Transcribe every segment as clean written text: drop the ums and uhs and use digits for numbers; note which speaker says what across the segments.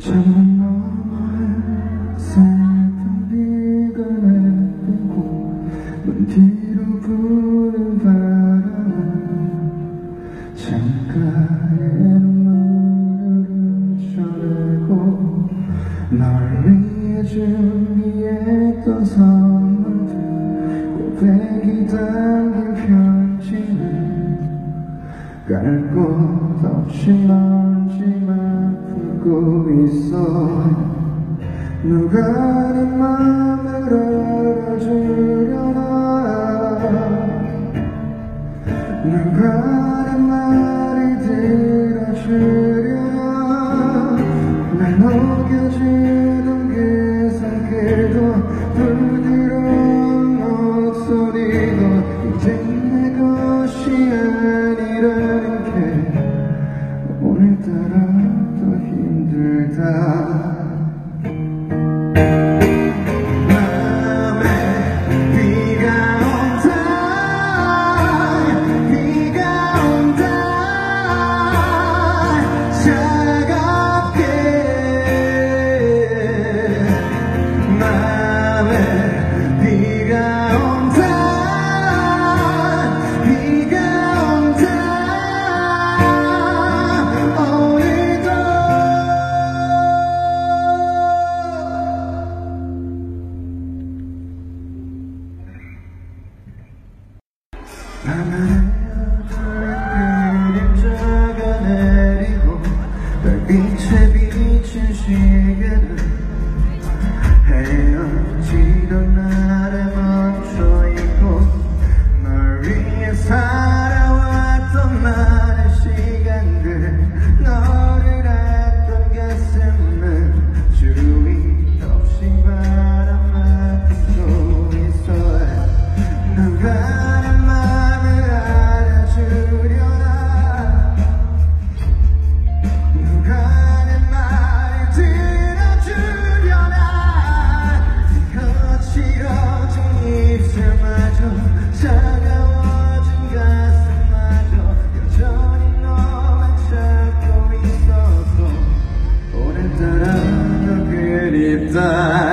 Speaker 1: 창문 너머에 슬픈 비가 내리고 문 뒤로 부는 바람은 창가에 눈물을 훔쳐내고 널 위해 준비했던 선물들 고백이 담긴 편지는 깔 곳 없이 먼지만 풀고 있어. 누가 내 맘을 알아주려나, 누가 내 말을 들어주려나. 날 녹여주는 그 손길도 부드러운 목소리도 이젠 내 것이 아니라는 게 오늘따라 더 힘들다. 하늘에 그림자가 내리고 별빛에 비친 시계는 헤어지던 날에 멈춰있고 널 위해 살아왔던 나의 시간들 너를 했던 가슴은 주위 없이 바람만 불고 있어. 누가 차가워진 가슴마저 여전히 너만 찾고 있어서 오늘따라 더 그립다.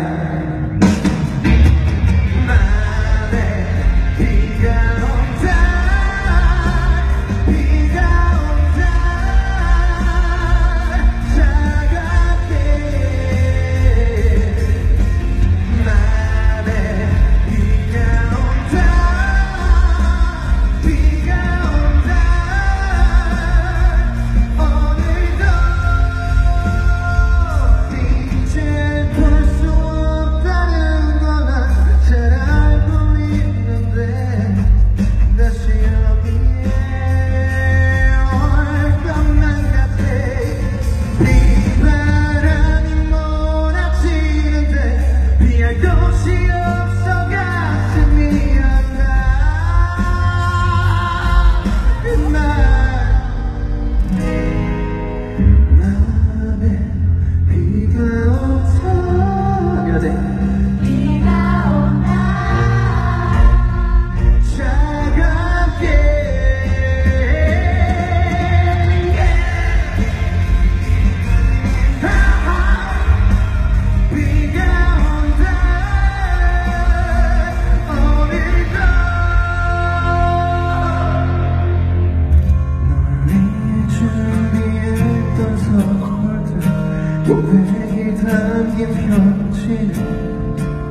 Speaker 1: 고백이 담긴 편지는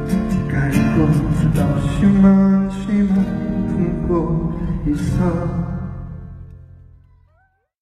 Speaker 1: 깔 곳 없이 먼지만 품고 있어.